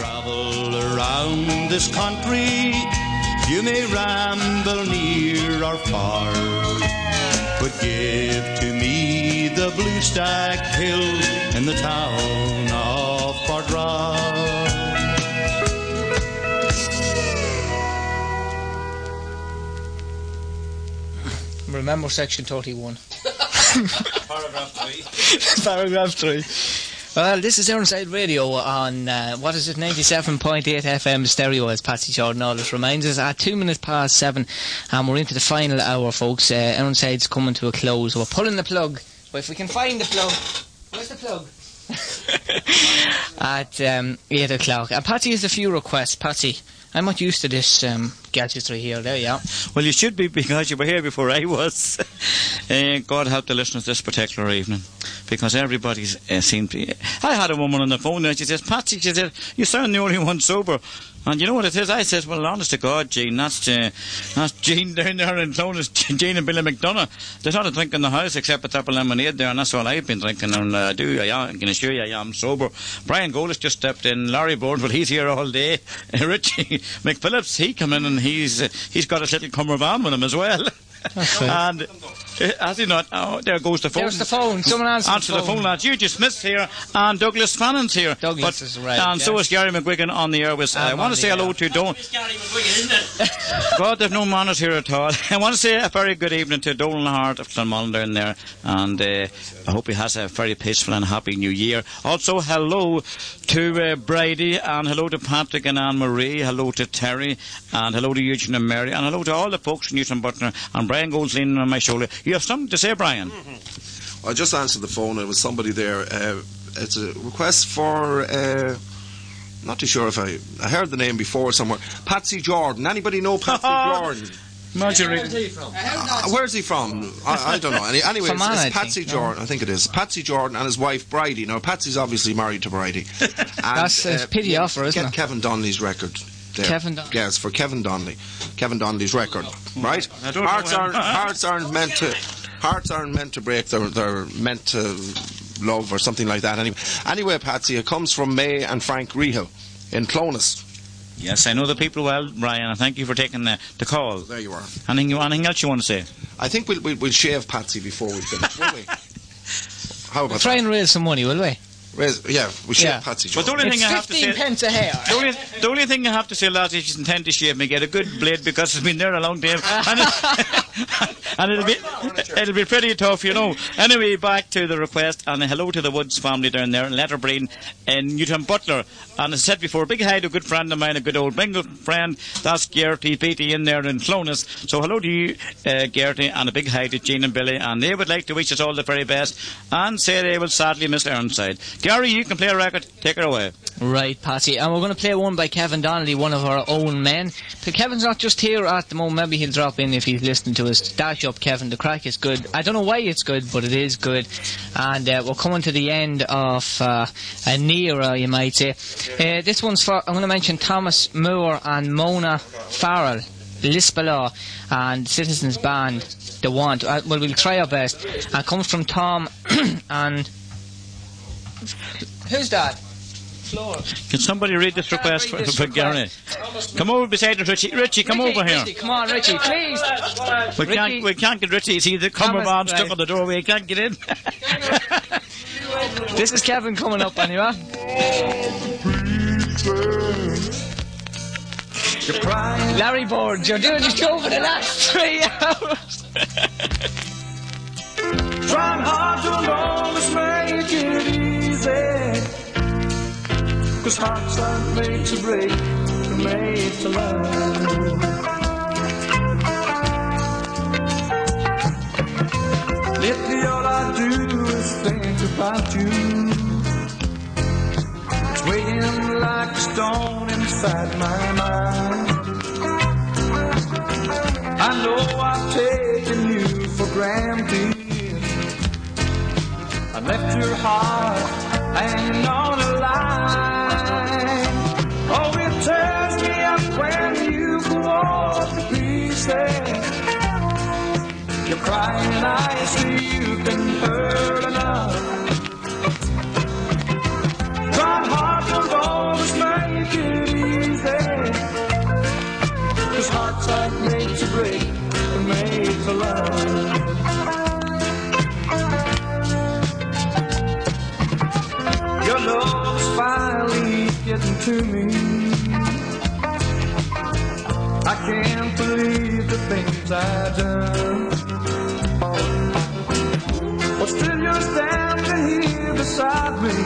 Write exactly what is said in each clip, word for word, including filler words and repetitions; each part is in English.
travel around this country, you may ramble near or far, but give to me the Blue Stack Hills in the town of Portrush. Remember section thirty-one. Paragraph three. Paragraph three. Well, this is Ironside Radio on, uh, what is it, ninety-seven point eight F M stereo, as Patsy Jordan Aldiss reminds us, at two minutes past seven, and we're into the final hour, folks. Uh, Ironside's coming to a close. We're pulling the plug, but if we can find the plug, where's the plug? at um, eight o'clock. And Patsy has a few requests. Patsy, I'm not used to this um, gadgetry here. There you are. Well, you should be, because you were here before I was. uh, God help the listeners this particular evening, because everybody uh, seemed to... I had a woman on the phone and she says, Patsy, she said, you sound the only one sober. And you know what it is? I says, well, honest to God, Jean, that's, uh, that's Jean down there in Clonus, Jean and Billy McDonough. There's not a drink in the house except a tap of lemonade there, and that's all I've been drinking. And I uh, do, I, I can assure you I am sober. Brian Golis just stepped in. Larry Bourne, well, he's here all day. Uh, Richie McPhillips, he come in and he's uh, he's got his little cummerbund with him as well. That's right. And uh, has he not? Oh, there goes the phone. There's the phone. Someone answer, answer the phone. the phone, lads. Eugene Smith's here, and Douglas Fannon's here. Douglas but, is right. And yes. so is Gary McGuigan on the air. With, uh, I want to say hello to Don. Gary McGuigan, isn't it? God, there's no manners here at all. I want to say a very good evening to Donal Hart of Clonmullen down there, and uh, I hope he has a very peaceful and happy new year. Also, hello to uh, Brady, and hello to Patrick and Anne Marie, hello to Terry, and hello to Eugene and Mary, and hello to all the folks from Newton Butler, and Brian Gold's leaning on my shoulder. You have something to say, Brian? Mm-hmm. I just answered the phone. There was somebody there. Uh, it's a request for... Uh, not too sure if I... I heard the name before somewhere. Patsy Jordan. Anybody know Patsy Jordan? Where's he from? Uh, where's he from? I, I don't know. Any, anyway, it's, it's Patsy Jordan. I think it is. Patsy Jordan and his wife Bridie. Now, Patsy's obviously married to Bridie. And, That's a uh, pity offer, isn't get it? Kevin Donnelly's record. There. Kevin Donnelly. Yes, for Kevin Donnelly. Kevin Donnelly's record. Right? Hearts aren't, hearts aren't meant to... Hearts aren't meant to break. They're, they're meant to love or something like that. Anyway, anyway, Patsy, it comes from May and Frank Rehal in Clonus. Yes, I know the people well, Brian, and thank you for taking the, the call. There you are. Anything, anything else you want to say? I think we'll, we'll, we'll shave Patsy before we finish, will we? How about we'll try that? and raise some money, will we? Raise, yeah, we'll shave Yeah. Patsy. But the only It's thing I have to fifteen say, pence a hair. the only, the only thing I have to say, lads, is you intend to shave me, get a good blade, because it's been there a long time, and, it, and it'll be it'll be pretty tough, you know. Anyway, back to the request, and hello to the Woods family down there in Letterbreen in Newton Butler. And as I said before, big hi to a good friend of mine, a good old Bengal friend, that's Gertie Beatty in there in Clonus. So hello to you, uh, Gertie, and a big hi to Jean and Billy, and they would like to wish us all the very best, and say they will sadly miss Ironside. Gary, you can play a record, take her away. Right, Patsy, and we're going to play one by Kevin Donnelly, one of our own men. But Kevin's not just here at the moment. Maybe he'll drop in if he's listening to us. Dash up, Kevin. The crack is good. I don't know why it's good, but it is good. And uh, we're coming to the end of uh, an era, you might say. Uh, this one's for, I'm going to mention Thomas Moore and Mona Farrell, Lispelaw, and Citizens Band, The Want. Uh, well, we'll try our best. And it comes from Tom and... Who's that? Floor. Can somebody read this request for, this for request. Gary? Come over beside us, Richie. Richie, come Richie, over here. Richie, come on, Richie, please. We Ricky. can't, we can't get Richie. See the cummerbund stuck on the doorway. He can't get in. This is Kevin coming up, anyway. Larry Bourne, you're doing the show for the last three hours. Trying hard to always make it easy, 'cause hearts aren't made to break, they're made to love. Lately all I do is think about you. It's weighing like a stone inside my mind. I know I've taken you for granted. I left your heart hanging on a line. Oh, it tears me up when you go off to pieces. You're crying, I see you've been hurt enough. Try hard to always make to me. I can't believe the things I've done, but still you're standing here beside me,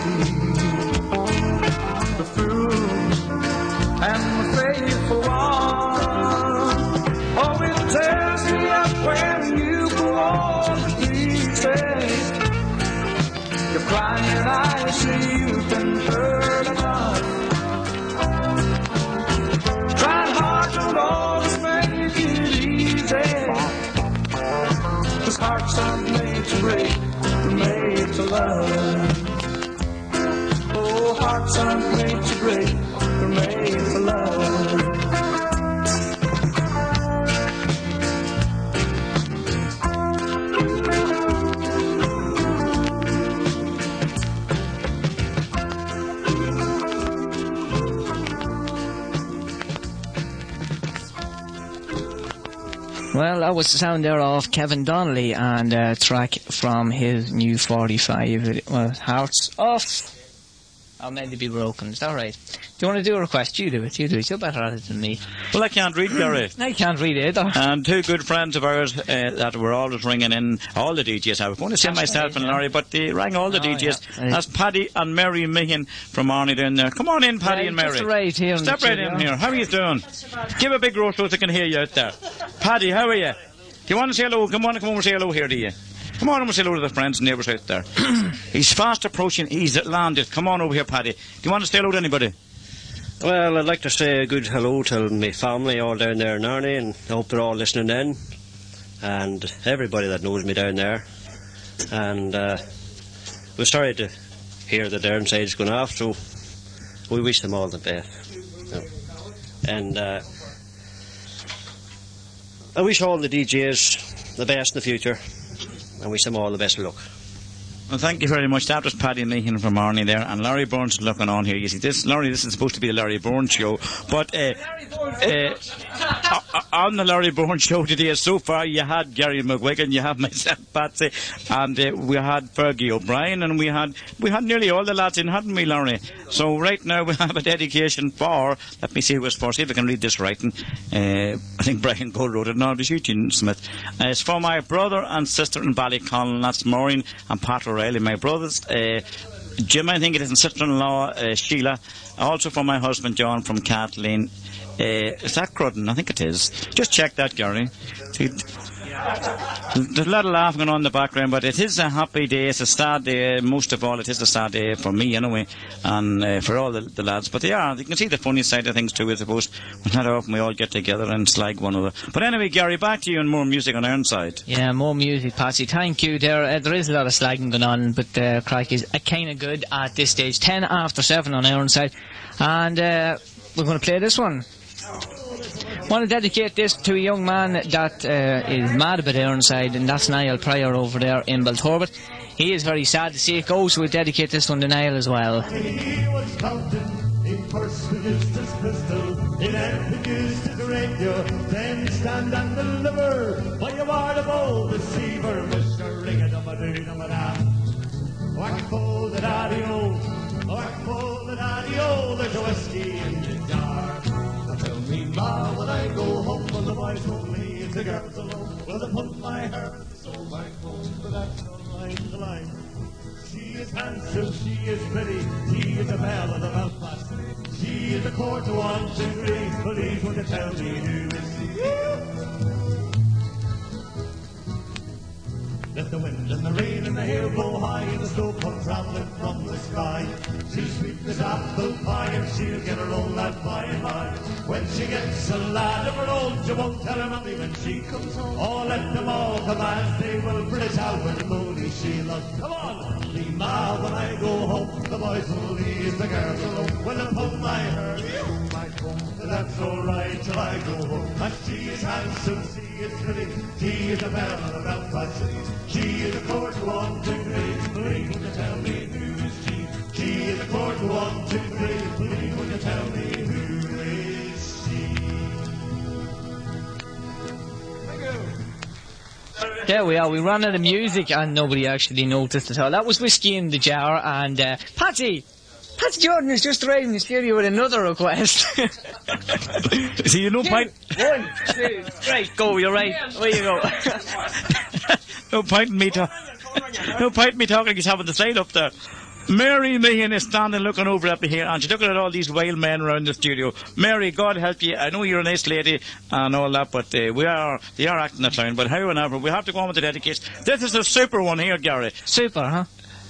the fool and the faithful one. Oh, it tears me up when you go on the pieces. You're crying, I see you've been hurt enough. Trying hard to always make it easy. Cause hearts aren't made to break, they're made to love. Oh, hearts aren't made to break, they're made to love. Well, that was the sound there of Kevin Donnelly and a track from his new forty-five. It was Hearts Off. Are meant to be broken. Is that right? Do you want to do a request? You do it. You do it. You're better at it than me. Well, I can't read, Gary. I can't read either. And two good friends of ours uh, that were always ringing in, all the D Js. I was going to say That's myself right, and yeah. Laurie, but they rang all the Oh, D Js. yeah. That's Paddy and Mary Meehan from Arnie down there. Come on in, Paddy Right, and Mary. just right here in Step the right studio. in here. How are you doing? Give a big roar so they can hear you out there. Paddy, how are you? Do you want to say hello? Come on, come over and say hello here to you. Come on over and say hello to the friends and neighbours out there. He's fast approaching. He's landed. Come on over here, Paddy. Do you want to say hello to anybody? Well, I'd like to say a good hello to my family all down there in Arnie, and I hope they're all listening in, and everybody that knows me down there. And uh, we're sorry to hear the downside's going off, so we wish them all the best. And uh, I wish all the D Js the best in the future, and wish them all the best of luck. Well, thank you very much. That was Paddy Meehan from Arnie there, and Larry Burns is looking on here. You see, this, Larry, this is supposed to be the Larry Burns show, but uh, uh, uh, on the Larry Burns show today, so far, you had Gary McGuigan, you have myself, Patsy, and uh, we had Fergie O'Brien, and we had we had nearly all the lads in, hadn't we, Larry? So right now we have a dedication for, let me see who it's for, see if I can read this writing. Uh, I think Brian Gold wrote it, no, it was Eugene Smith. Uh, it's for my brother and sister in Ballyconn, that's Maureen and Pat O'Reilly, my brothers, uh, Jim, I think it is, and sister-in-law uh, Sheila, also for my husband John from Kathleen. Uh, is that Crudden? I think it is. Just check that, Gary. See, there's a lot of laughing going on in the background, but it is a happy day. It's a sad day. Most of all, it is a sad day for me, anyway, and uh, for all the, the lads. But yeah, you can see the funny side of things too, I suppose. Not often we all get together and slag one another. But anyway, Gary, back to you and more music on Ironside. Yeah, more music, Patsy. Thank you. There, uh, there is a lot of slagging going on, but uh, crack is uh, kind of good at this stage. Ten after seven on Ironside, and uh, we're going to play this one. I want to dedicate this to a young man that uh, is mad about Ironside, and that's Niall Pryor over there in Belturbet. He is very sad to see it go, so we dedicate this one to Niall as well. He was fountain, he first produced his pistol, he then produced his radio, then stand and deliver, by a word of old deceiver, Mister Ring-a-dum-a-doo-dum-a-da. Whack-a-full-da-daddy-o, whack-a-full-da-daddy-o, there's a whiskey in the jar. Now tell me, ma, when I go home, when the boys won't leave the girls alone, will they put my hair in the soul back home, but that's no line to line. She is handsome, she is pretty, she is a belle of the Belfast. She is a court to one, two, three, please would you tell me who is she? Let the wind and the rain and the hail blow high, and the snow come travelling from the sky. She's sweet as apple pie, and she'll get her own lad by and by. When she gets a lad of her own, she won't tell her nothing when she comes home. Oh, let them all come as they will, British Albert and Mooney Sheila. Come on! Me ma, when I go home, the boys will leave the girls alone. When they pull my hair, you might home, that's alright till I go home. And she is handsome, she is pretty, she is a belle of the Belfast City. She is a court to one, two, three, please would you tell me who is she? She is a court to one, two, three, please would you tell me who is she? Thank you. There we are. We ran out of music and nobody actually noticed at all. That was Whiskey in the Jar, and uh, Patsy! Pat Jordan is just arrived in the studio with another request. See, you know, point. One, two, right, go, you're right. Where you go? No point in me talking. No point in me talking, he's having the sign up there. Mary Meehan is standing looking over at me here, and she's looking at all these wild men around the studio. Mary, God help you. I know you're a nice lady and all that, but uh, we are, they are acting the clown. But however, we have to go on with the dedication. This is a super one here, Gary. Super, huh?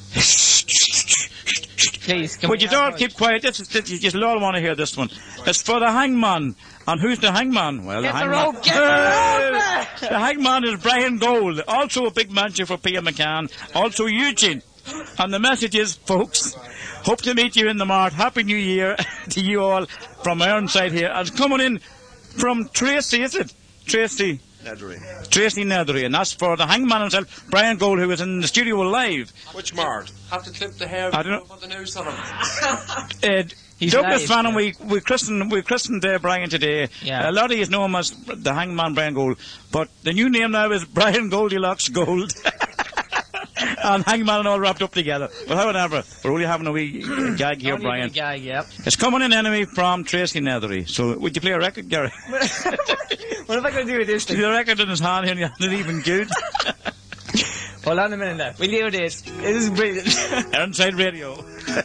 Please, come Would you all keep quiet? This is, this, you'll all want to hear this one. It's for the hangman. And who's the hangman? Well, Get the the hangman. rope, get the rope! The hangman is Brian Gold, also a big manager for P M McCann, also Eugene. And the message is, folks, hope to meet you in the mart. Happy New Year to you all from Ironside here. And coming in from Tracy, is it? Tracy. Neddery. Tracy Neddery. And that's for the hangman himself, Brian Gold, who is in the studio live. Which mart? Have to clip the hair I don't know. put the news on him. Uh, He's Douglas live, Fannin, yeah. we we christened we christened uh, Brian today. Yeah. A lot of you know him as the Hangman Brian Gold, but the new name now is Brian Goldilocks Gold. And Hangman and all wrapped up together. But however, we're only having a wee uh, gag here, Only Brian. a gag, yep. It's coming in enemy from Tracy Nethery. So would you play a record, Gary? What am I going to do with this thing? The record in his hand here, and not even good. Hold on a minute now. We'll do this. This is brilliant. Ironside Radio.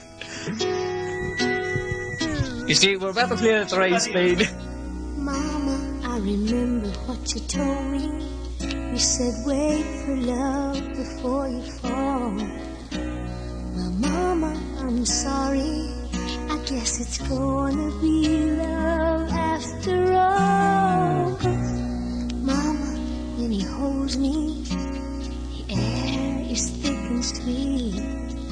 You see, we're about to play at the right speed. Mama, I remember what you told me. You said wait for love before you fall. Well, Mama, I'm sorry. I guess it's gonna be love after all. Mama, when he holds me, the air is thick and sweet.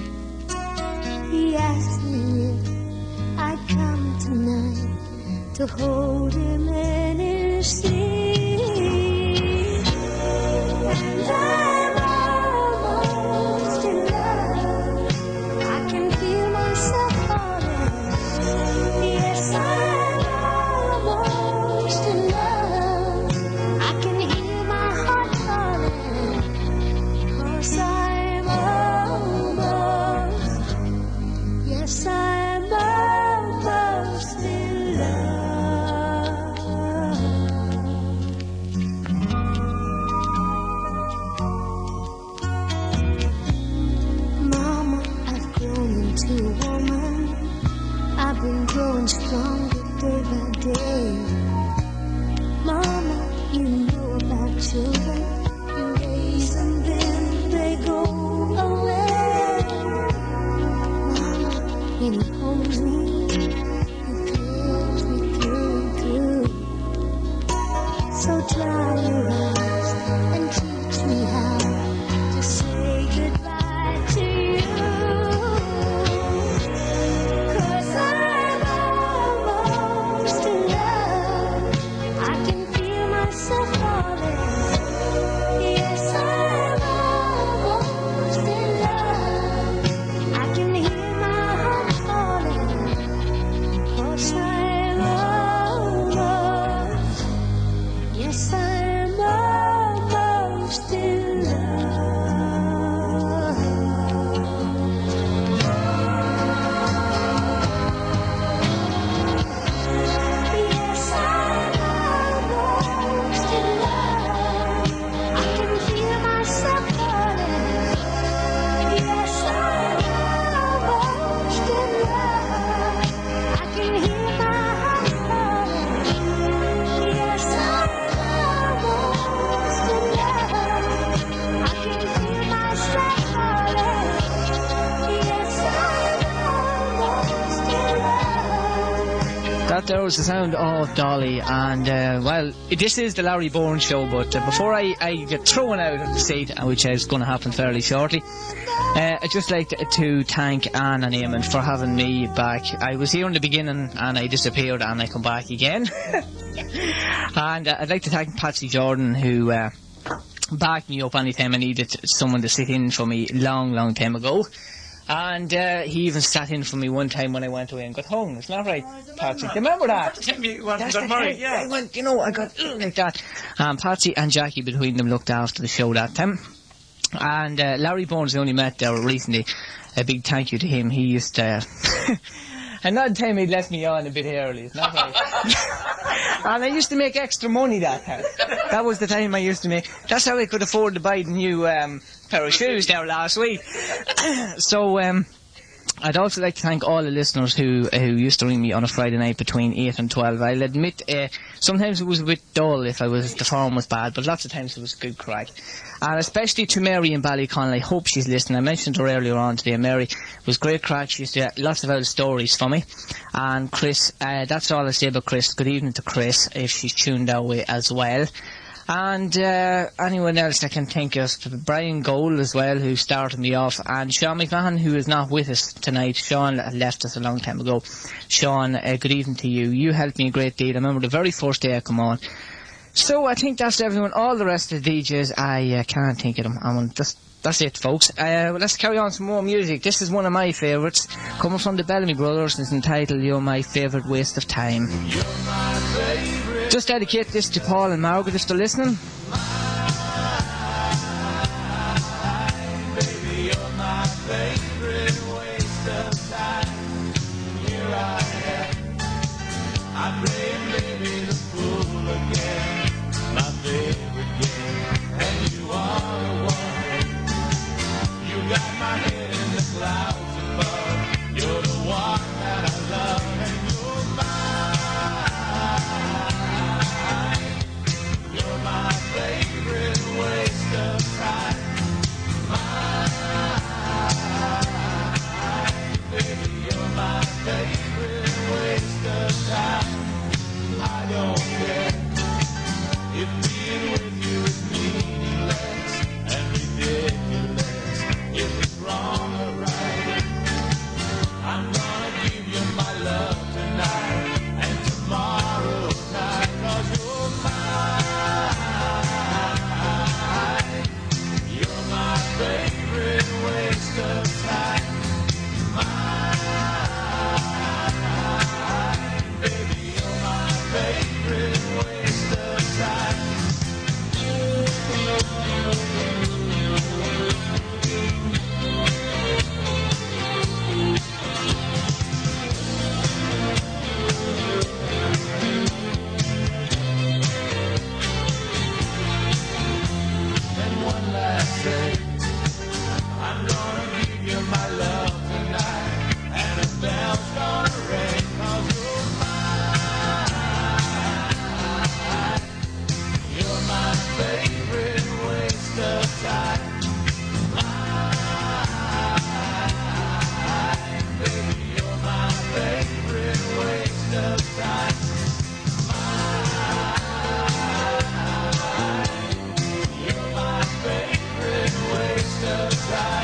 He asked me if I'd come tonight to hold him in his sleep. And I'm almost in love. I can feel myself falling. Yes, I'm almost in love. I can hear my heart falling. 'Cause I'm almost, yes, I'm almost in love. Mama, I've grown into a woman. I've been growing stronger day by day. Mama, you know about children. You raise them, then they go away. Mama, when he holds me, he thrills me through and through. So dry your eyes and teach me how to say goodbye to you. 'Cause I'm almost in love. I can feel myself falling. Yes, I'm almost in love. I can hear my heart falling. 'Cause I'm almost, yes, I'm almost in love. Yes, I'm almost in love. I can feel myself falling. Yes, I'm almost in love. I can hear my heart falling. Yes, I'm almost in love. I can feel myself falling. Yes, I'm almost in love. That there was the sound of Dolly, and uh, well, this is the Larry Bourne show, but uh, before I, I get thrown out of the seat, uh, which is going to happen fairly shortly, uh, I'd just like to, to thank Anne and Eamon for having me back. I was here in the beginning, and I disappeared, and I come back again. And uh, I'd like to thank Patsy Jordan, who uh, backed me up anytime I needed someone to sit in for me long, long time ago. And uh, he even sat in for me one time when I went away and got hung. Isn't that right, Patsy? Remember that? That's the thing. I went, you know, I got ugh, like that. Um, Patsy and Jackie, between them, looked after the show that time. And uh, Larry Bones, I only met there recently. A big thank you to him. He used to... Another time he left me on a bit early. It's not very... And I used to make extra money that time. That was the time I used to make... That's how I could afford to buy the new um, pair of shoes there last week. So, um... I'd also like to thank all the listeners who who used to ring me on a Friday night between eight and twelve. I'll admit, uh, sometimes it was a bit dull if I was the form was bad, but lots of times it was good crack. And especially to Mary in Ballyconnell, I hope she's listening. I mentioned her earlier on today. Mary was great crack. She used to have lots of old stories for me. And Chris, uh, that's all I say about Chris. Good evening to Chris, if she's tuned our way as well. And uh, anyone else I can think of, Brian Gold as well, who started me off, and Sean McMahon, who is not with us tonight. Sean left us a long time ago. Sean, uh, good evening to you. You helped me a great deal. I remember the very first day I come on. So I think that's everyone. All the rest of the D Js, I uh, can't think of them. I'm just, that's it, folks. Uh, let's carry on some more music. This is one of my favourites, coming from the Bellamy Brothers. It's entitled "You're My Favourite Waste of Time." You're my favorite. Just dedicate this to Paul and Margaret if they're listening. Baby, you're my favorite waste of time. Here I am, I'm playing baby the fool again. My favorite game, and you are the one. You got my head in the clouds above. You're the one that I love, and you're mine. My favorite waste of time. Mine, baby, you're my favorite waste of time. I don't care if being with you is meaningless and ridiculous. If it's wrong or right, I'm gonna give you my love tonight and tomorrow night, 'cause you're mine. Favorite waste of time. Mine, baby, you're my favorite waste of time. And one last thing, I'm gonna give you my love tonight, and a bell's gonna ring, 'cause you're mine. You're my favorite waste of time. Mine, baby, you're my favorite waste of time. Mine, you're my favorite waste of time.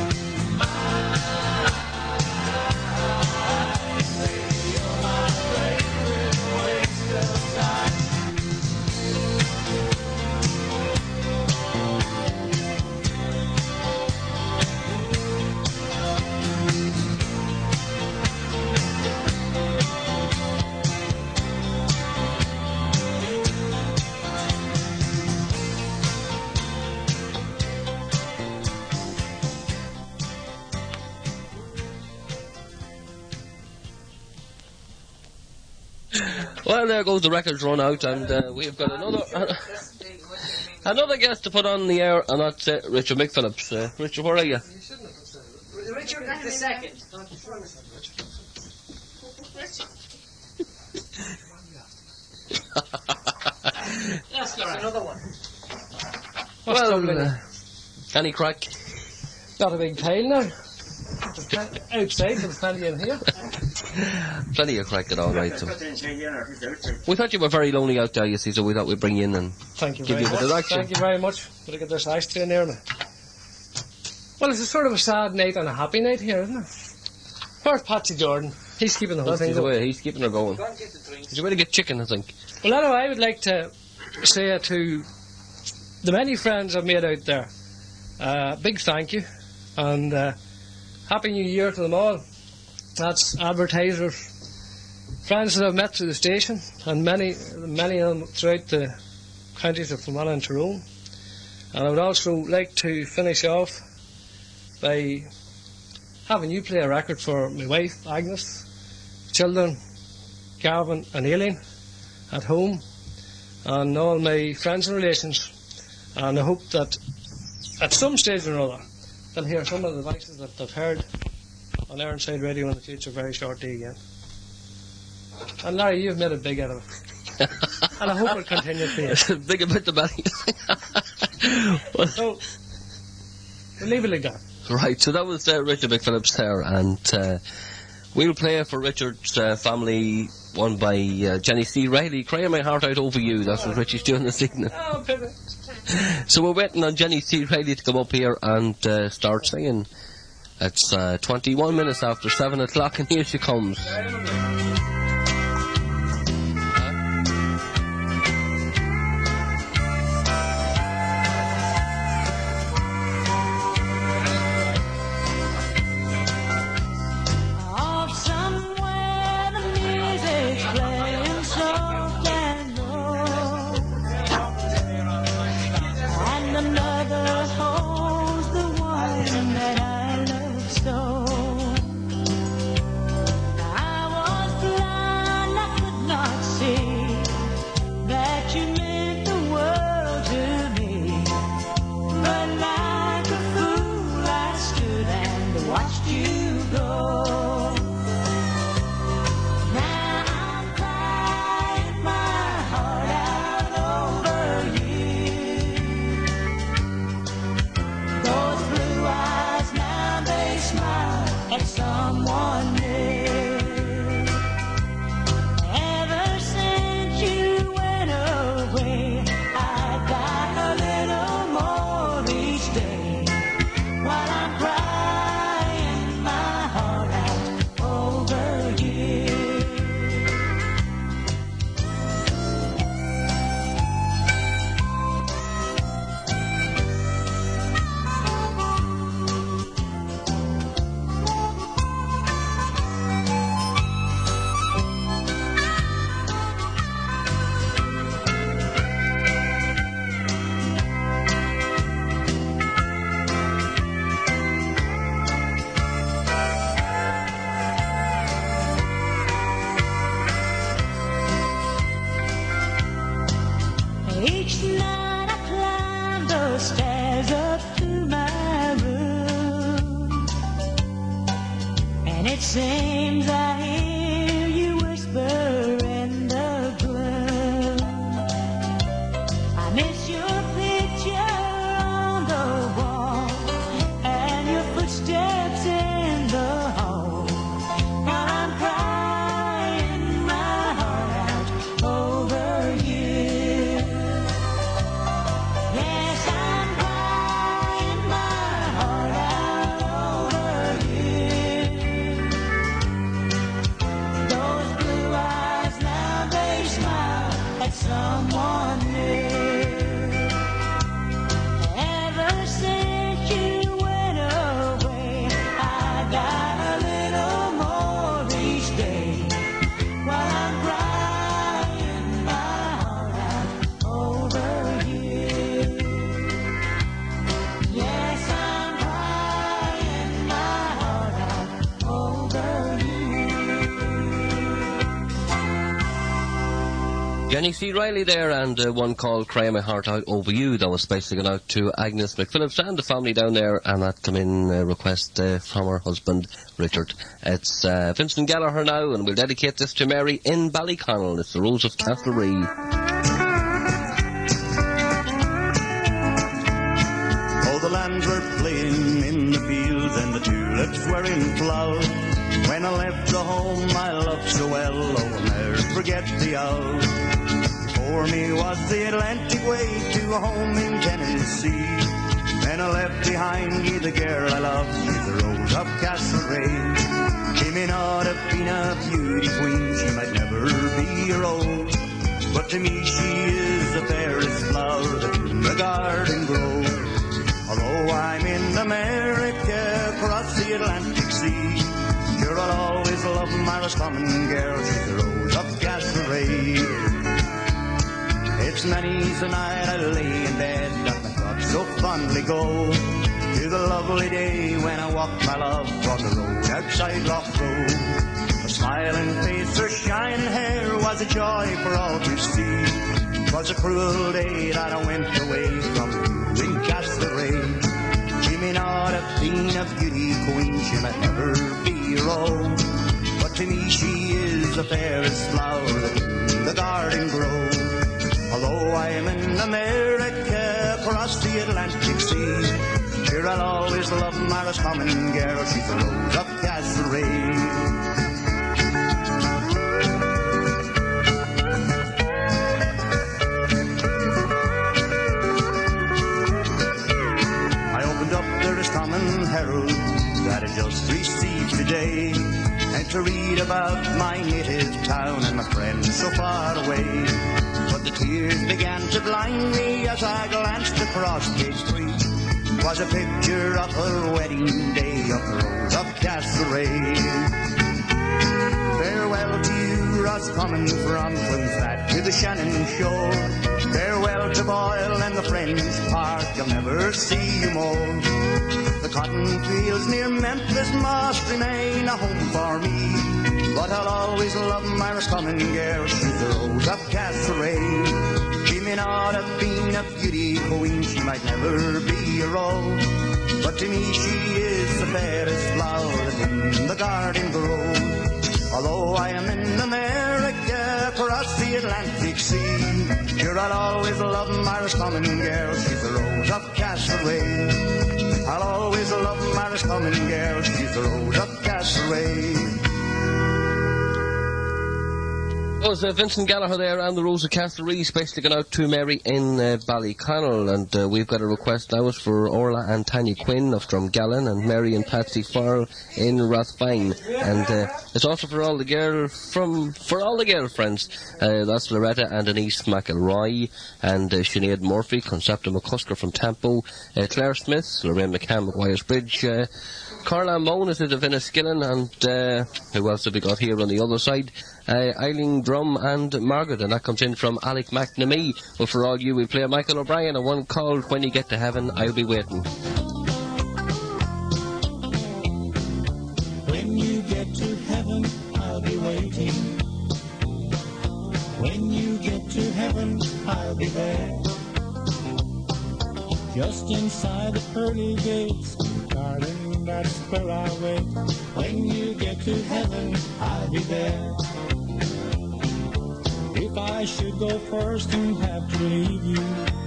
Well, there goes the records run out, and uh, we've got another uh, another guest to put on the air, and that's uh, Richard McPhillips. Uh, Richard, where are you? Richard, that's the second. That's another one. Well, uh, any crack? Got a big tail now. Outside, there's plenty in here. Plenty of crack at all, right. So. We thought you were very lonely out there, you see, so we thought we'd bring you in and Thank you give very you a bit much. of action. Thank you very much. Look at this ice train there now. Well, it's a sort of a sad night and a happy night here, isn't it? Where's Patsy Jordan? He's keeping the whole thing He's going. away, he's keeping her going. He's away to get chicken, I think. Well, anyway, I would like to say to the many friends I've made out there, uh, big thank you, and uh, Happy New Year to them all. That's advertisers, friends that I've met through the station, and many many of them throughout the counties of Fermanagh and Tyrone. And I would also like to finish off by having you play a record for my wife, Agnes, children, Gavin and Aileen, at home, and all my friends and relations. And I hope that at some stage or another they'll hear some of the voices that they've heard on Ironside Radio in the future very shortly again. And Larry, you've made a big out of it. And I hope it'll continue for you. Big about the belly. Well, so, we'll leave it like that. Right, so that was uh, Richard McPhillips there, and uh, we'll play for Richard's uh, family, one by uh, Jenny C. Riley, Crying My Heart Out Over You. That's what Richie's doing this evening. Oh, pivot. So we're waiting on Jenny C. Riley to come up here and uh, start singing. It's uh, twenty-one minutes after seven o'clock, and here she comes. Seems I hear you whisper in the gloom. I miss your picture on the wall and your footsteps in the hall. While I'm crying my heart out over you. Yes, I'm crying my heart out over you. Someone new. Ever since you went away, I got a little more each day. While I'm crying my heart out over you. Yes, I'm crying my heart out over you. Jenny C. Riley there, and uh, one called Crying My Heart Out Over You. That was basically going out to Agnes McPhillips and the family down there, and that come in a uh, request uh, from her husband, Richard. It's uh, Vincent Gallagher now, and we'll dedicate this to Mary in Ballyconnell. It's the Rose of Castlereagh. Oh, the lambs were playing in the fields and the tulips were in flower. When I left the home I loved so well, oh, I'll never forget the hour. Before me was the Atlantic way to a home in Tennessee. Then I left behind me the girl I loved, she's the Rose of Castlereagh. She may not have been a beauty queen, she might never be a rose, but to me she is the fairest flower that in the garden grows. Although I'm in America, across the Atlantic Sea, sure I'll always love my Roscommon girl, she's the Rose of Castlereagh. It's many's the night I lay in bed, got my thoughts so go to the lovely day when I walked my love on the road outside Loch Road. Her smiling face, her shining hair was a joy for all to see. 'Twas a cruel day that I went away from you in Castlereagh. She may not have been a beauty queen, she might never be a rose, but to me she is the fairest flower that in the garden grows. Although I am in America, across the Atlantic Sea, sure I'll always love my Roscommon girl, she's the rose of Castlereagh. Roscommon Herald that I just received today, and to read about my native town and my friends so far away. But the tears began to blind me as I glanced across page three. 'Twas a picture of her wedding day up the road of Castlereagh. Farewell to you, Roscommon, from Clonfat to the Shannon shore. Farewell to Boyle and the Friends Park, I'll never see you more. The cotton fields near Memphis must remain a home for me, but I'll always love my Roscommon girl, she's the rose of Castlereagh. She may not have been a beauty queen, she might never be a rose, but to me she is the fairest flower that in the garden grows. Although I am in America, across the Atlantic Sea, sure I'll always love my Roscommon girl, she's the rose of Castlereagh. I'll always love my Roscommon girl, she's the rose of Castlereagh. That was uh, Vincent Gallagher there and the Rose of Castlereagh, especially going out to Mary in uh, Ballyconnell. And uh, we've got a request now. It's for Orla and Tanya Quinn of Drumgallen and Mary and Patsy Farrell in Rathfine. And uh, it's also for all the girl from for all the girlfriends. Uh, that's Loretta and Denise McElroy and uh, Sinead Murphy, Concepta McCusker from Tampo, uh, Claire Smith, Lorraine McCann, McGuire's Bridge, uh, Carla Moan is the Davina Skillen, and uh, who else have we got here on the other side? Uh, Eileen Drum and Margaret, and that comes in from Alec McNamee. But for all you, we play Michael O'Brien and one called When You Get to Heaven, I'll Be Waiting. When you get to heaven, I'll be waiting. When you get to heaven, I'll be there. Just inside the pearly gates, darling, that's where I'll wait. When you get to heaven, I'll be there. If I should go first and have to leave you,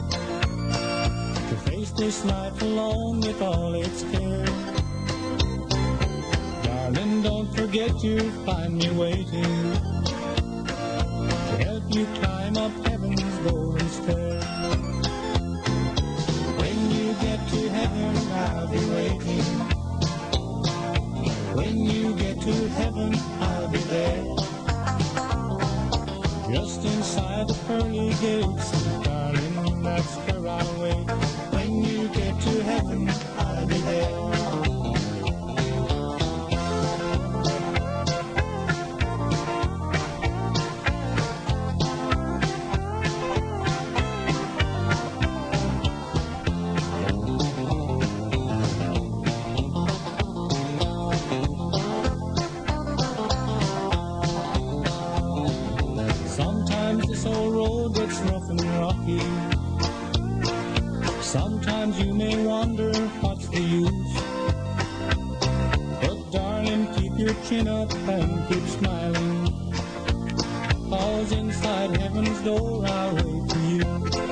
to face this life alone with all its care, darling, don't forget you'll find me waiting to help you climb up heaven's golden stair. When you get to heaven, I'll be waiting. When you get to heaven, I'll be there. Just inside the pearly gates, darling, that's where I'll wait. When you get to heaven, I'll be there. Sometimes you may wonder what's the use, but darling, keep your chin up and keep smiling, 'cause inside heaven's door I'll wait for you.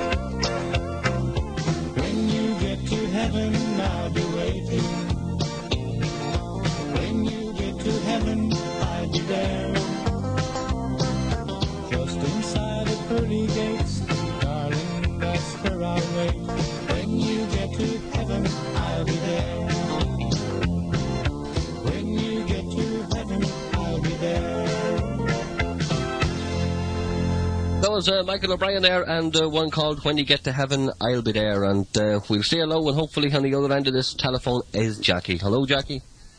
When you get to heaven, I'll be waiting. When you get to heaven, I'll be there. Just inside the pearly gates, darling, that's where I'll wait. When you get to heaven, I'll be there. When you get to heaven, I'll be there. That was uh, Michael O'Brien there, and uh, one called When You Get to Heaven, I'll Be There. And uh, we'll say hello, and hopefully on the other end of this telephone is Jackie. Hello, Jackie.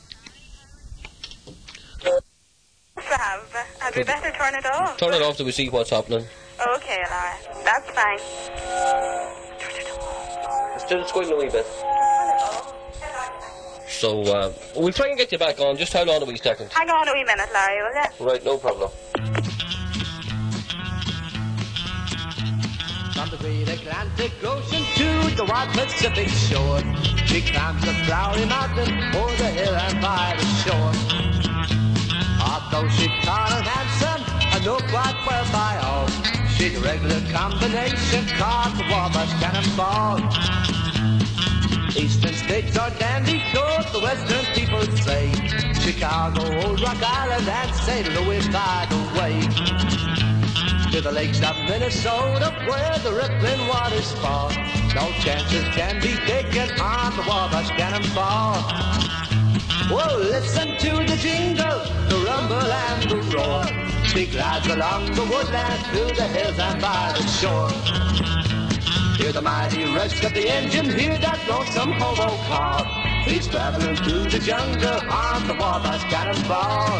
Have, had we better turn it off? Turn it off till we see what's happening. Okay, Laura. That's fine. Still squealing a wee bit. So, uh, we'll try and get you back on. Just hold on a wee second. Hang on a wee minute, Larry, will you? Right, no problem. From the great Atlantic Ocean to the wide Pacific shore, she climbs the flowery mountain o'er the hill and by the shore. Although she's tall and handsome, I know quite well by all, she's a regular combination called the Wabash Cannonball. Eastern states are dandy, so the western people say. Chicago, Old Rock Island, and Saint Louis by the way. To the lakes of Minnesota, where the rippling waters fall, no chances can be taken on the Wabash Cannonball. Whoa, listen to the jingle, the rumble and the roar. She glides along the woodland, through the hills and by the shore. Hear the mighty rush of the engine, hear that lonesome hobo call. He's traveling through the jungle on the Wabash Cannonball.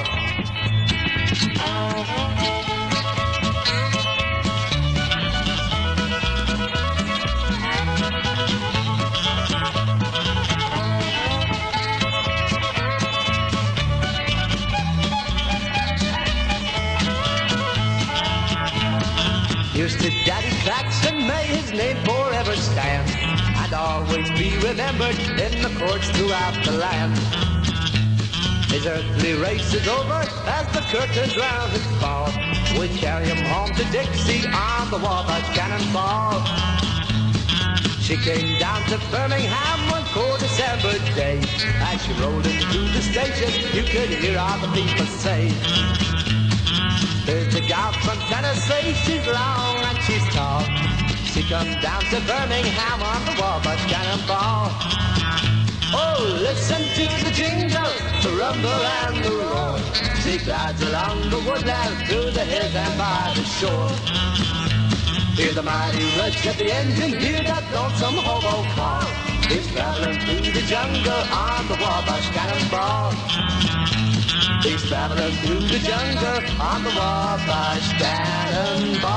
Here's to Daddy Claxon, may his name forever stand, and always be remembered in the courts throughout the land. His earthly race is over as the curtains round his fall. We carry him home to Dixie on the Wabash Cannonball. She came down to Birmingham one cold December day. As she rolled into the station, you could hear all the people say, there's a gal from Tennessee, she's long and she's tall. She comes down to Birmingham on the Wabash Cannonball. Oh, listen to the jingle, the rumble and the roar. She glides along the woodland, through the hills and by the shore. Hear the mighty rush of the engine, hear that lonesome hobo call. He's traveling through the jungle on the Wabash Cannonball. He's traveling through the jungle on the Wabash Cannonball.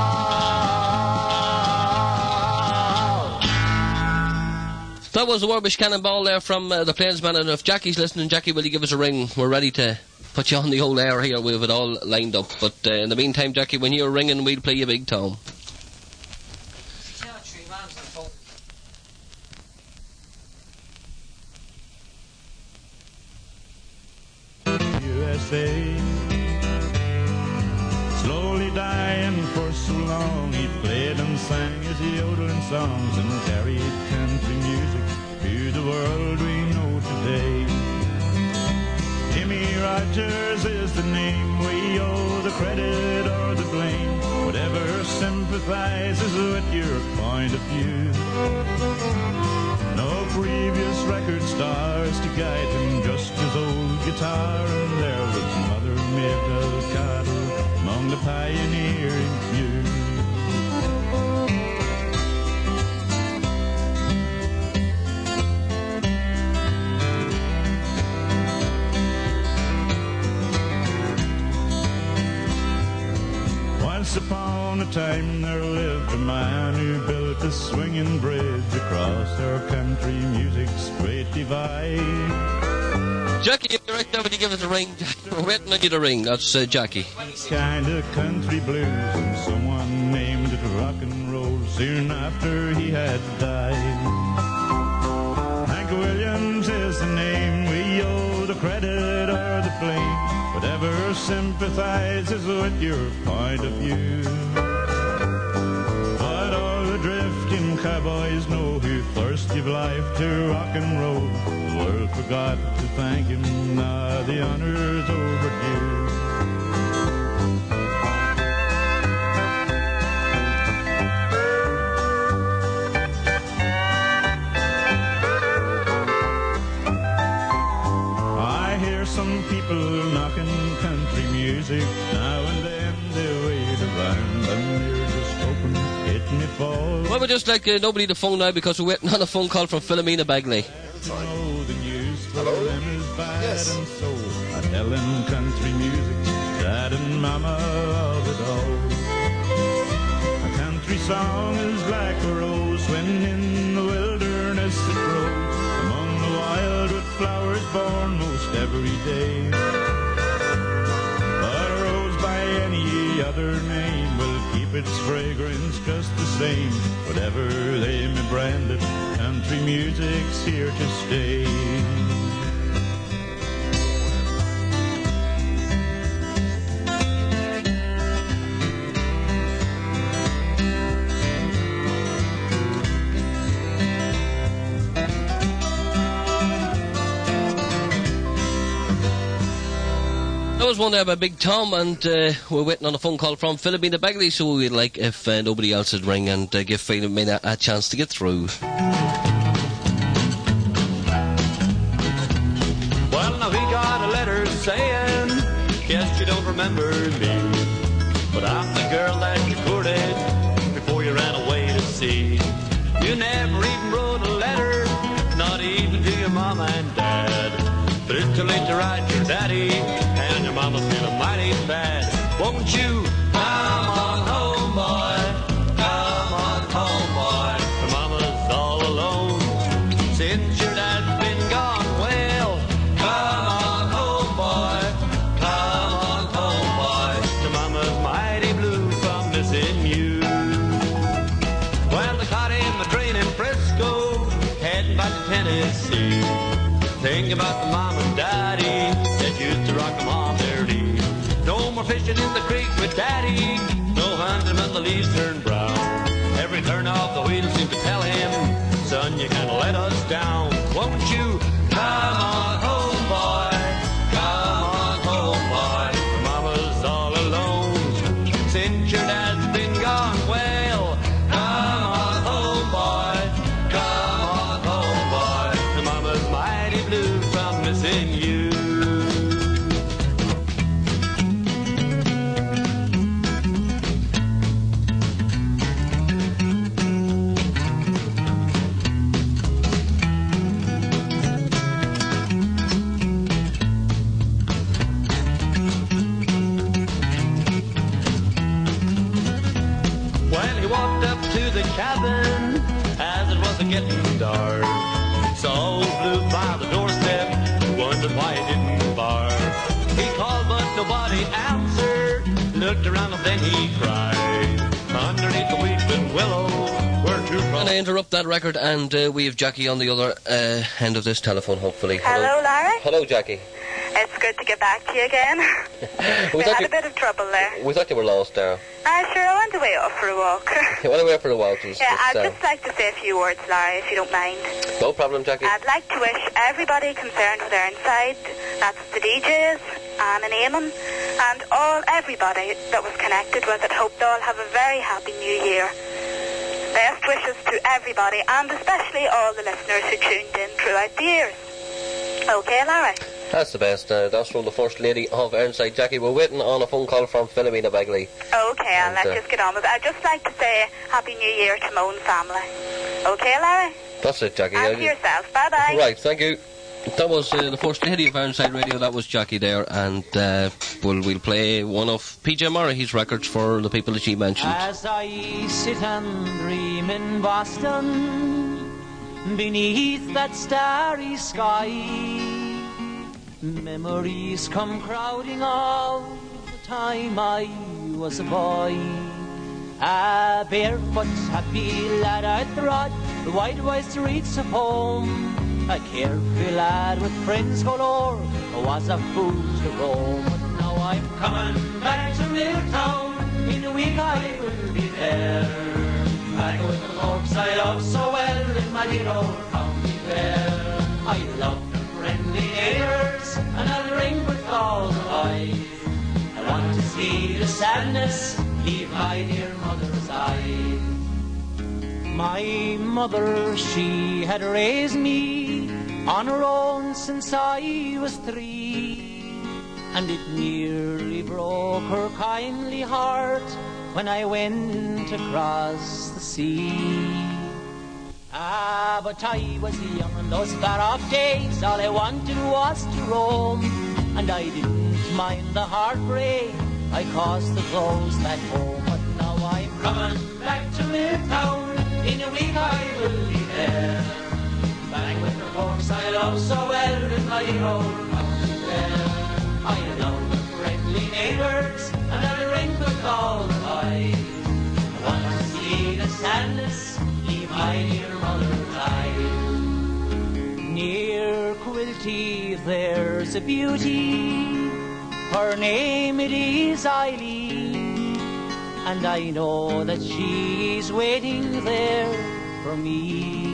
That was the Wabash Cannonball there from uh, the Plainsman, and if Jackie's listening, Jackie, will you give us a ring? We're ready to put you on the old air here. We have it all lined up. But uh, in the meantime, Jackie, when you're ringing, we'll play you Big Tom. U S A, slowly dying for so long. He played and sang his yodeling songs and carried country music to the world we know today. Jimmy Rogers is the name, we owe the credit or the blame, whatever sympathizes with your point of view. No previous record stars to guide him, just his old guitar, and there was Mother Mabel Cottle among the pioneering few. Once upon a time there lived a man who built a swinging bridge across our country music's great divide. Jackie, if you're right now, would you give us a ring? We're waiting on you to ring. That's uh, Jackie. Kind of country blues, and someone named it rock and roll soon after he had died. Hank Williams is the name, we owe the credit or the blame, whatever sympathizes with your point of view. But all the drifting cowboys know who first gave life to rock and roll. The world forgot to thank him, now the honor's overdue. Some people knocking country music, now and then they wait around and they're just hoping it may fall. Well, we're just like uh, nobody to phone now because we're waiting on a phone call from Philomena Bagley. Oh, the news for them is bad, yes. And so I tell them country music, dad and mama of it all. A country song is like a rose when in the wilderness every day. But a rose by any other name will keep its fragrance just the same. Whatever they may brand it, country music's here to stay. That was one there by Big Tom, and uh, we're waiting on a phone call from Philomena Begley, so we'd like, if uh, nobody else would ring, and uh, give Philomena a chance to get through. Well, now he got a letter saying, guess you don't remember me, but I'm the girl that you courted before you ran away to sea. You never even wrote a letter, not even to your mom and dad. But it's too late to write your daddy, and your mama's feeling mighty bad. Won't you come on home, boy? Come on home, boy. Your mama's all alone since your dad's been gone. Well, come on home, boy. Come on home, boy. Your mama's mighty blue from missing you. Well, they caught him a train in Frisco, heading back to Tennessee. Think about the mom and daddy that used to rock them on their knee. No more fishing in the creek with daddy, no hunting when the leaves turn brown. Every turn of the wheel seemed to tell him, son, you can't let us down. Won't you come on home, boy? Come on home, boy. Your mama's all alone since your dad's been gone. Well, come on home, boy. Come on home, boy. Your mama's mighty blue from missing you. When he walked up to the cabin, as it was getting dark, saw old Blue by the doorstep, wondered why he didn't bark. He called but nobody answered, looked around and then he cried. Underneath the weeping willow were two And I interrupt that record, and uh, we have Jackie on the other uh, end of this telephone, hopefully. Hello, Larry. Hello, Jackie. It's good to get back to you again. we we thought had you, a bit of trouble there. We thought you were lost there. Ah, uh, sure, I went away off for a walk. You went away for a while, just, Yeah, just, I'd uh, just like to say a few words, Larry, if you don't mind. No problem, Jackie. I'd like to wish everybody concerned with Ironside, that's the D Js, Anne and Eamon, and all everybody that was connected with it, hope they all have a very happy new year. Best wishes to everybody, and especially all the listeners who tuned in throughout the years. Okay, Larry? That's the best. Uh, that's from the First Lady of Ironside, Jackie. We're waiting on a phone call from Philomena Begley. Okay, I'll And, let uh, you get on with it. I'd just like to say Happy New Year to my own family. Okay, Larry? That's it, Jackie. And Uh, to yourself. Bye-bye. Right, thank you. That was uh, the First Lady of Ironside Radio. That was Jackie there, and uh, we'll, we'll play one of P J Murray's records for the people that she mentioned. As I sit and dream in Boston, beneath that starry sky, memories come crowding of the time I was a boy. A barefoot, happy lad I trod the wide wide streets of home. A carefree lad with friends galore, who was a fool to roam. But now I'm coming back to Milltown, in a week I will be there. Back with the folks I love so well in my dear old county fair. I love the friendly neighbours, and I'll ring with all the eyes. I want to see the sadness leave my dear mother's eyes. My mother, she had raised me on her own since I was three, and it nearly broke her kindly heart when I went across the sea. Ah, but I was young in those far-off days, all I wanted was to roam, and I didn't mind the heartbreak I caused the those back home. But now I'm coming back to Milltown, in a week I will be there, back with the folks I love so well in my old county all the light. I want to see the sadness leave my dear mother's eyes. Near Quilty there's a beauty, her name it is Eileen, and I know that she's waiting there for me.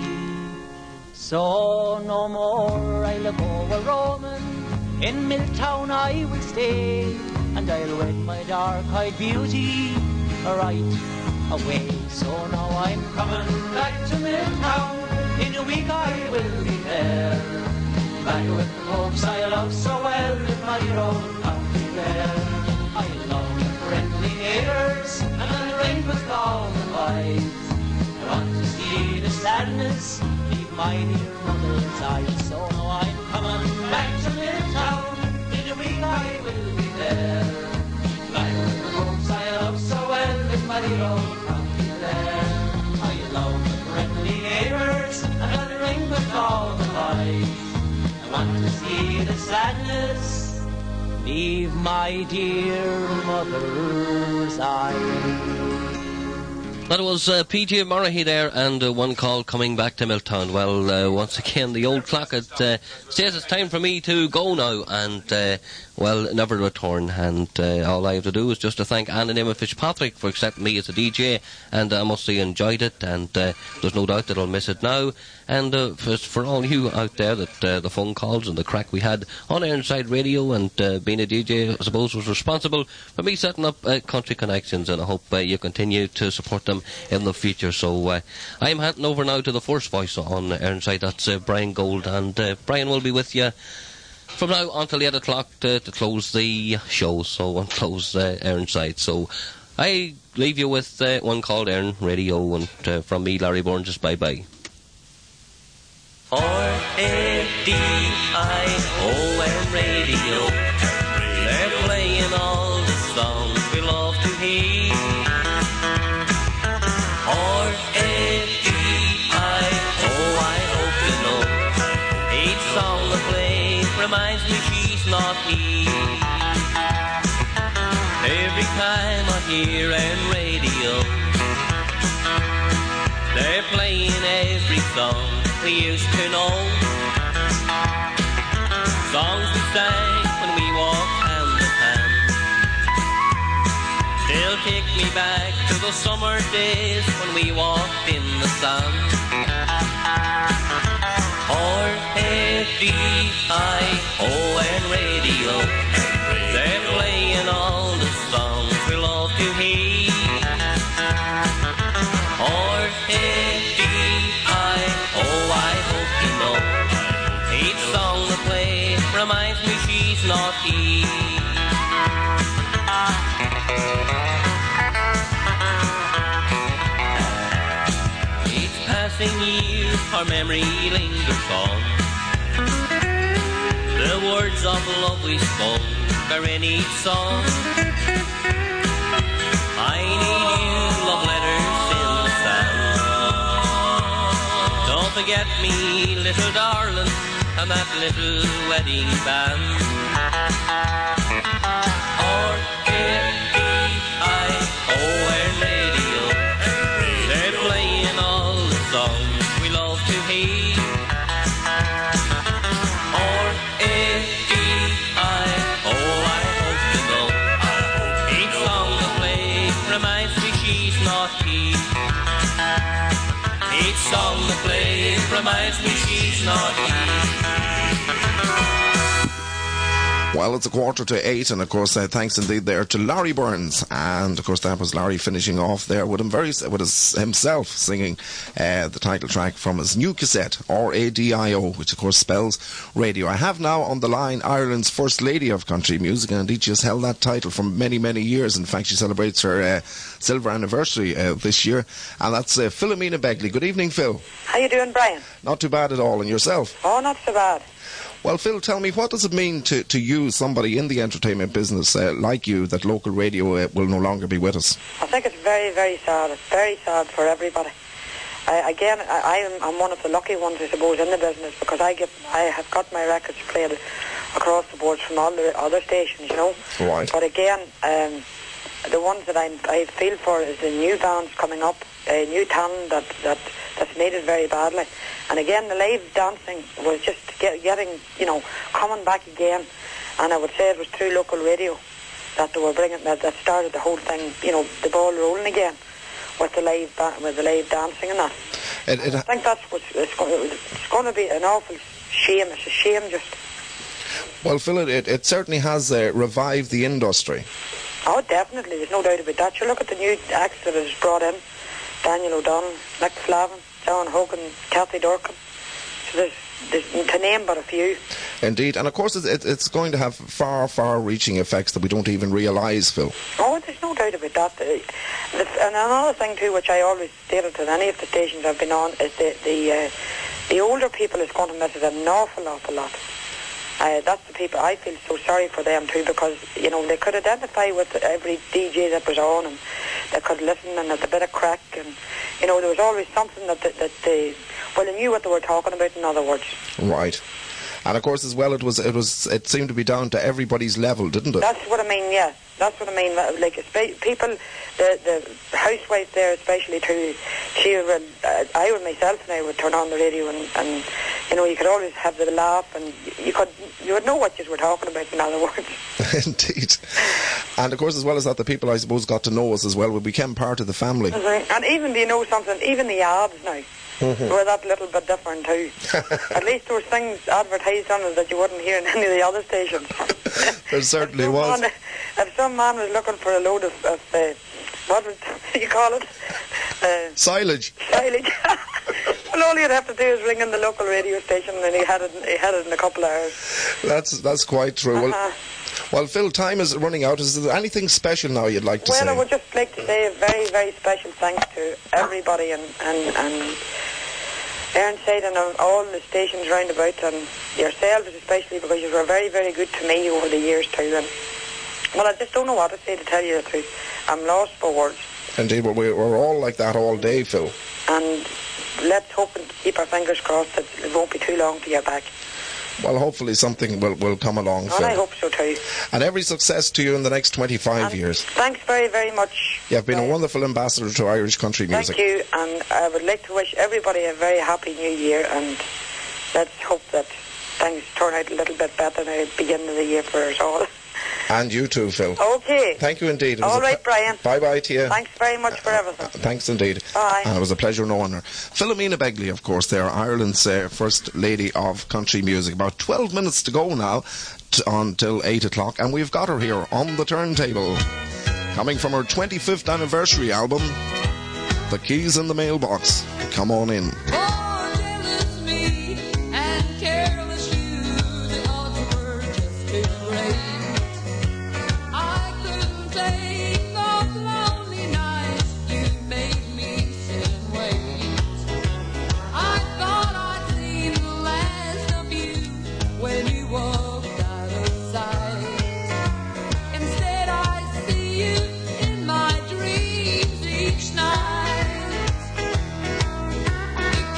So no more I'll go a roaming, in Milltown I will stay, and I'll wed my dark-eyed beauty right away. So now I'm coming back to Milltown, in a week I will be there, back with the folks I love so well, in my own country there. I love the friendly neighbours, and the rain with all the lights. I want to see the sadness leave my dear mother's eyes. So now I'm coming back to Milltown, in a week I will be there, back with the folks I love so well, in my own country there. I love the friendly neighbours, and the rain with all the lights. I want to see the sadness leave my dear mother's eyes. That was uh, P J Murray there, and uh, one call coming back to Milltown. Well, uh, once again, the old clock it, uh, says it's time for me to go now, and, uh, well, never return. And uh, all I have to do is just to thank Anna and Emma Fitzpatrick for accepting me as a D J, and I must say enjoyed it, and uh, there's no doubt that I'll miss it now. And uh, for, for all you out there, that uh, the phone calls and the crack we had on Ironside Radio, and uh, being a D J, I suppose, was responsible for me setting up uh, Country Connections, and I hope uh, you continue to support them in the future. So uh, I'm handing over now to the first voice on Ironside, that's uh, Brian Gold, and uh, Brian will be with you from now until eight o'clock to, to close the show, so and close uh, Ironside. So I leave you with uh, one called Erin Radio, and uh, from me, Larry Bourne, just bye-bye. R A D I O N Radio, they're playing all the songs we love to hear. R A D I O, I hope you know, each song they play reminds me she's not here. Every time I hear N Radio, they're playing every song we used to know. Songs we sang when we walked hand in hand still take me back to those summer days when we walked in the sun. R A D I O N Radio, they're playing all the songs we love to hear. R A D I O, I hope you know, each song they play reminds me she's not here. Each passing year our memory lingers on, the words of love we spoke are in each song. I need you, love letters in the sand. Don't forget me, little darling, and that little wedding band. R A D I O N Radio, they're playing all the songs we love to hear. R A D I O, I hope you know, each song they play reminds me she's not here. Each song they play reminds me she's not here. Well, it's a quarter to eight, and of course, uh, thanks indeed there to Larry Burns, and of course that was Larry finishing off there with him very with his, himself singing uh, the title track from his new cassette, R A D I O, which of course spells radio. I have now on the line Ireland's First Lady of Country Music, and indeed she has held that title for many, many years. In fact, she celebrates her uh, silver anniversary uh, this year, and that's uh, Philomena Begley. Good evening, Phil. How you doing, Brian? Not too bad at all, and yourself? Oh, not so bad. Well, Phil, tell me, what does it mean to, to you, somebody in the entertainment business uh, like you, that local radio uh, will no longer be with us? I think it's very, very sad. It's very sad for everybody. I, again, I, I'm, I'm one of the lucky ones, I suppose, in the business, because I get, I have got my records played across the board from all the other stations, you know. Right. But again, um, the ones that I'm, I feel for is the new bands coming up, a new talent that, that that's needed very badly. And again, the live dancing was just get, getting, you know, coming back again. And I would say it was through local radio that they were bringing that, that started the whole thing, you know, the ball rolling again with the live ba- with the live dancing and that. It, it, I think that's what's it's going, it's going to be an awful shame. It's a shame just. Well, Phil, it, it certainly has uh, revived the industry. Oh, definitely. There's no doubt about that. You look at the new acts that is brought in. Daniel O'Donnell, Nick Flavin, John Hogan, Kathy Dorkin. So there's, there's to name but a few. Indeed. And of course it, it's going to have far, far-reaching effects that we don't even realise, Phil. Oh, there's no doubt about that. Uh, the, and another thing too, which I always stated at any of the stations I've been on, is the the, uh, the older people is going to miss it an awful, awful lot. Uh, that's the people, I feel so sorry for them too, because, you know, they could identify with every D J that was on, and they could listen, and there's a bit of crack, and, you know, there was always something that, that, that they, well, they knew what they were talking about, in other words. Right. And of course, as well, it was, it was, it seemed to be down to everybody's level, didn't it? That's what I mean, yeah. That's what I mean. Like, espe- people, the the housewife there, especially too, she would, uh, I would myself and I would turn on the radio, and, and you know, you could always have the laugh, and you could, you would know what you were talking about, in other words. Indeed. And of course, as well as that, the people, I suppose, got to know us as well. We became part of the family. Mm-hmm. And even, do you know something, even the ads now, Mm-hmm. were that little bit different too. At least there were things advertised on it that you wouldn't hear in any of the other stations. There certainly if was. Man, if some man was looking for a load of, of uh, what would you call it? Uh, Silage. Silage. Well, all you'd have to do is ring in the local radio station, and he had it. He had it in a couple of hours. That's that's quite true. Uh-huh. Well, well, Phil, time is running out. Is there anything special now you'd like to well, say? I would just like to say a very, very special thanks to everybody, and and and Ironside and all the stations round about, and yourselves especially, because you were very, very good to me over the years too. And well, I just don't know what to say, to tell you the truth. I'm lost for words. Indeed, well, we- we're all like that all day, Phil. And let's hope and keep our fingers crossed that it won't be too long to get back. Well, hopefully something will, will come along, And Phil. I hope so too. And every success to you in the next twenty-five And years. Thanks very, very much. You have been a wonderful ambassador to Irish country music. Thank you, and I would like to wish everybody a very happy new year, and let's hope that things turn out a little bit better now at the beginning of the year for us all. And you too, Phil. Okay. Thank you indeed. It was All a right, ple- Brian. Bye-bye to you. Thanks very much for everything. Thanks indeed. Bye. And it was a pleasure knowing her. Philomena Begley, of course, there, Ireland's uh, first lady of country music. About twelve minutes to go now t- until eight o'clock, and we've got her here on the turntable. Coming from her twenty-fifth anniversary album, The Keys in the Mailbox. Come on in. Each night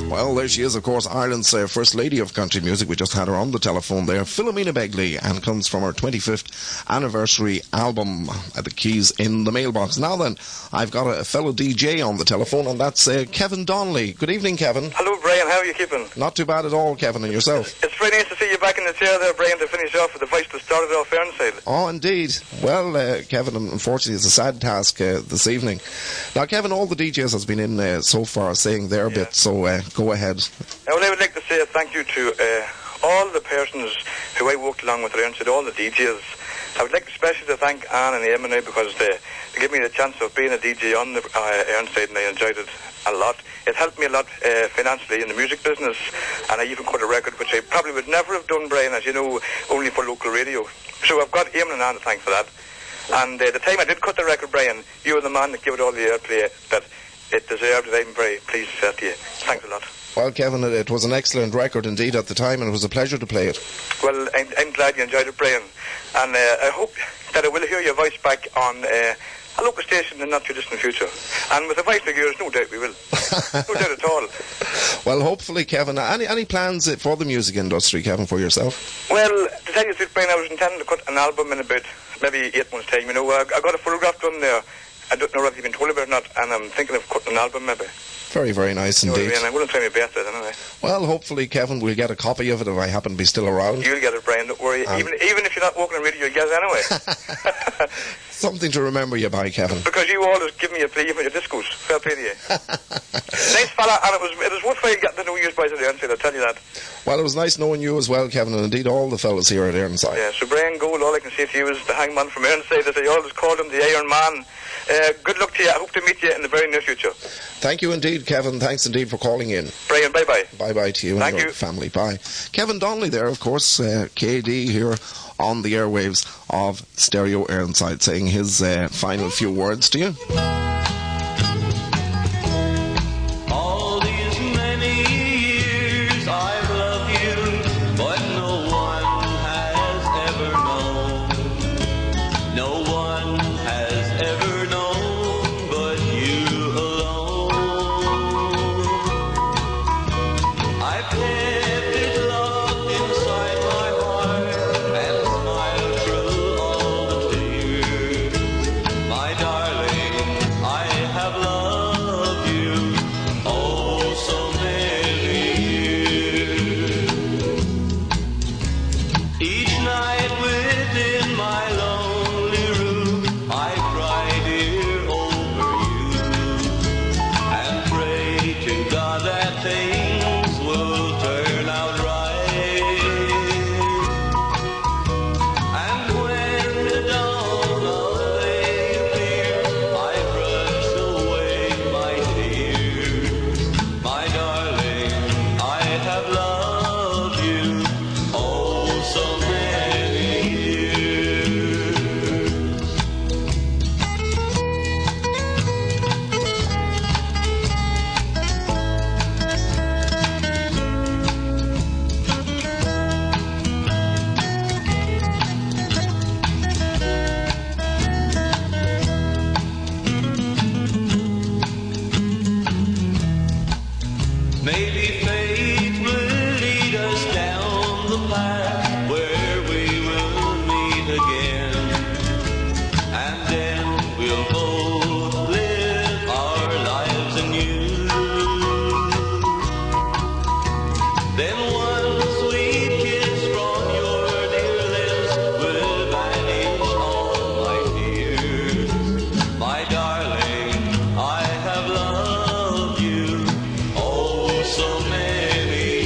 Well, there she is, of course, Ireland's uh, First Lady of Country Music. We just had her on the telephone there, Philomena Begley, and comes from her twenty-fifth anniversary album at the keys in the mailbox. Now then, I've got a fellow D J on the telephone, and that's uh, Kevin Donnelly. Good evening, Kevin. Hello, Brian. How are you keeping? Not too bad at all, Kevin, and yourself? It's very nice to see you back in the chair there, Brian, to finish off with the voice that started off Ironside. Oh, indeed. Well, uh, Kevin, unfortunately, it's a sad task uh, this evening. Now, Kevin, all the D Js has been in uh, so far saying their yeah. bit, so uh, go ahead. Uh, well, I would like to say thank you to uh, all the persons who I worked along with at Ironside, all the D Js. I would like especially to thank Anne and Eamon now because they, they gave me the chance of being a D J on the uh, Ironside, and I enjoyed it a lot. It helped me a lot uh, financially in the music business, and I even cut a record which I probably would never have done, Brian, as you know, only for local radio. So I've got Eamon and Anne to thank for that. And uh, the time I did cut the record, Brian, you were the man that gave it all the airplay that it deserved, and I'm very pleased to say that to you. Thanks a lot. Well, Kevin, it, it was an excellent record indeed at the time, and it was a pleasure to play it. Well, I'm, I'm glad you enjoyed it, Brian. And uh, I hope that I will hear your voice back on uh, a local station in the not-too-distant future. And with a voice like yours, no doubt we will. No doubt at all. Well, hopefully, Kevin. Any any plans for the music industry, Kevin, for yourself? Well, to tell you the truth, Brian, I was intending to cut an album in about maybe eight months' time. You know, I, I got a photograph done there. I don't know whether you've been told about it or not, and I'm thinking of cutting an album maybe. Very, very nice you know indeed. What I mean? I'm going to try my best at it anyway. Well, hopefully, Kevin, we'll get a copy of it if I happen to be still around. You'll get it, Brian, don't worry. Um, even even if you're not working on radio, you'll get it anyway. Something to remember you by, Kevin. Because you always give me a plea for your discos. Fair play to you. Nice fella, and it was, it was worthwhile getting to know you boys at the Ironside, I'll tell you that. Well, it was nice knowing you as well, Kevin, and indeed all the fellas here at Ironside. Yeah, so Brian Gold, all I can say to you is the hangman from Ironside, as I always called him, the Iron Man. Uh, good luck to you. I hope to meet you in the very near future. Thank you indeed, Kevin. Thanks indeed for calling in. Brian, bye-bye. Bye-bye to you Thank and your you. family. Bye. Kevin Donnelly there, of course, uh, K D here on the airwaves of Stereo Ironside, saying his uh, final few words to you. All these many years I've loved you, but no one has ever known. No one has ever known but you alone. I've kept it locked inside my heart and smiled through all the tears. My darling, I have loved you oh so many years. Each night within my lonely room I cry dear over you and pray to God that things will turn out right. And when the dawn of day appears I brush away my tears. My darling, I have loved you oh so many years. Maybe fate will lead us down the path where we will meet again, and then we'll both live our lives anew. Then one sweet kiss from your dear lips will banish all my fears. My darling, I have loved you oh so many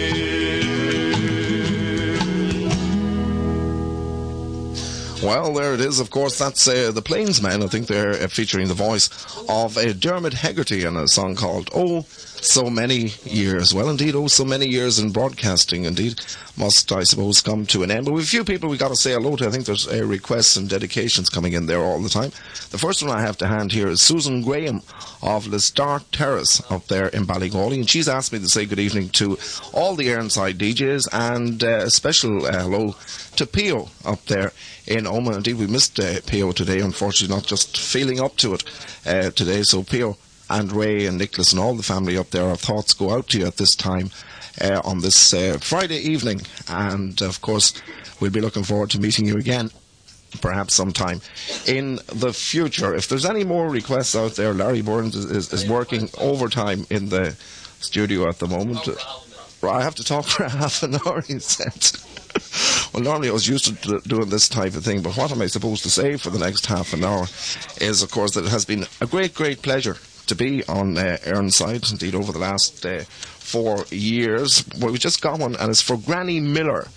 years. Well, there it is. Of course, that's uh, the Plainsmen. I think they're uh, featuring the voice of uh, Dermot Hegarty in a song called Oh So Many Years. Well, indeed, oh so many years in broadcasting, indeed, must, I suppose, come to an end. But with a few people we got to say hello to. I think there's uh, requests and dedications coming in there all the time. The first one I have to hand here is Susan Graham of Listark Terrace up there in Ballygawley, and she's asked me to say good evening to all the Ironside D Js and uh, a special uh, hello to Pio up there in Omagh. Indeed, we missed uh, Pio today, unfortunately, not just feeling up to it uh, today. So, Pio, and Ray and Nicholas and all the family up there, our thoughts go out to you at this time uh, on this uh, Friday evening. And, of course, we'll be looking forward to meeting you again, perhaps sometime in the future. If there's any more requests out there, Larry Burns is, is, is working overtime in the studio at the moment. I have to talk for half an hour, he said. Well, normally I was used to doing this type of thing, but what am I supposed to say for the next half an hour is, of course, that it has been a great, great pleasure to be on uh, Ironside, indeed, over the last uh, four years. Well, we just got one, and it's for Granny Miller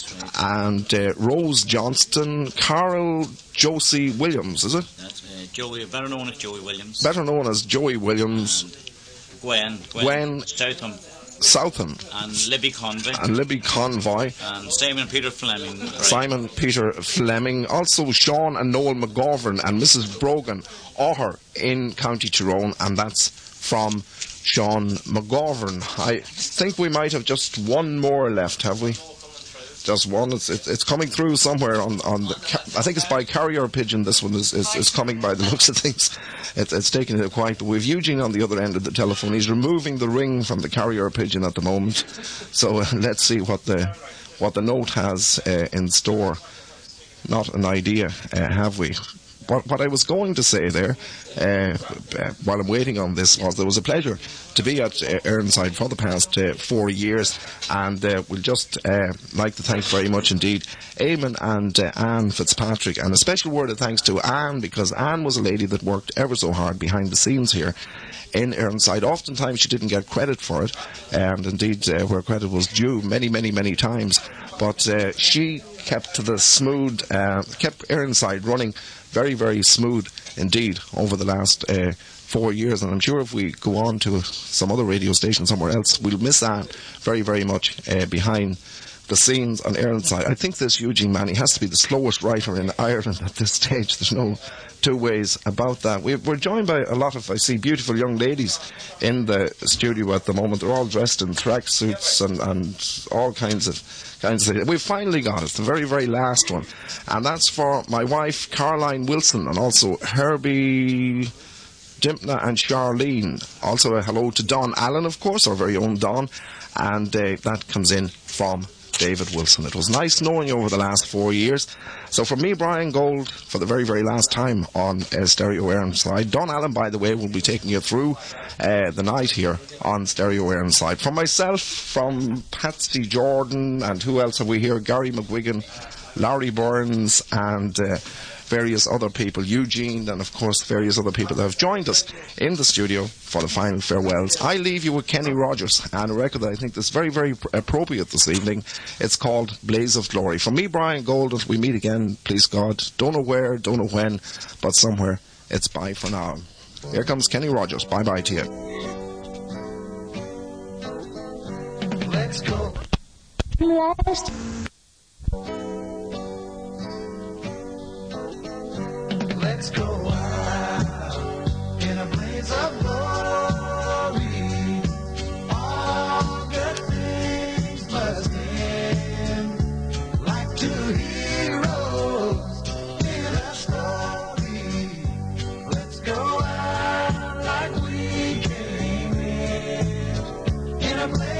and uh, Rose Johnston, Carol Josie Williams, is it? That's uh, Joey, better known as Joey Williams. Better known as Joey Williams. And Gwen. Gwen. Gwen Southam. Southam. And Libby Convoy. And Libby Convoy. And Simon Peter Fleming. Right. Simon Peter Fleming. Also Sean and Noel McGovern and Missus Brogan, O'Her in County Tyrone, and that's from Sean McGovern. I think we might have just one more left, have we? Just one. It's it's, it's coming through somewhere on on the. I think it's by carrier pigeon. This one is, is, is coming by the looks of things. It, it's taking it quite. But we've Eugene on the other end of the telephone. He's removing the ring from the carrier pigeon at the moment. So uh, let's see what the what the note has uh, in store. Not an idea, uh, have we? What, what I was going to say there, uh, uh, while I'm waiting on this, was there was a pleasure to be at uh, Ironside for the past uh, four years, and uh, we'll just uh, like to thank very much indeed Eamon and uh, Anne Fitzpatrick, and a special word of thanks to Anne, because Anne was a lady that worked ever so hard behind the scenes here in Ironside. Oftentimes she didn't get credit for it, and indeed uh, where credit was due many, many, many times, but uh, she kept the smooth, uh, kept Ironside running very, very smooth indeed over the last uh, four years, and I'm sure if we go on to some other radio station somewhere else, we'll miss Anne very, very much uh, behind the scenes on Ironside. I think this Eugene Manny has to be the slowest writer in Ireland at this stage. There's no two ways about that. We're, we're joined by a lot of, I see, beautiful young ladies in the studio at the moment. They're all dressed in tracksuits and, and all kinds of kinds of things. We've finally got it, the very, very last one. And that's for my wife, Caroline Wilson, and also Herbie Dimpna and Charlene. Also a hello to Don Allen, of course, our very own Don. And uh, that comes in from David Wilson. It was nice knowing you over the last four years. So from me, Brian Gold, for the very, very last time on uh, Stereo Ironside. Don Allen, by the way, will be taking you through uh, the night here on Stereo Ironside. From myself, from Patsy Jordan, and who else have we here? Gary McGuigan, Larry Burns, and uh, various other people, Eugene, and of course various other people that have joined us in the studio for the final farewells. I leave you with Kenny Rogers and a record that I think is very, very appropriate this evening. It's called Blaze of Glory. From me, Brian Gold, until we meet again, please God, don't know where, don't know when, but somewhere, it's bye for now. Here comes Kenny Rogers. Bye-bye to you. Let's go. Let's go out in a blaze of glory. All good things must end like two heroes in a story. Let's go out like we came in in a blaze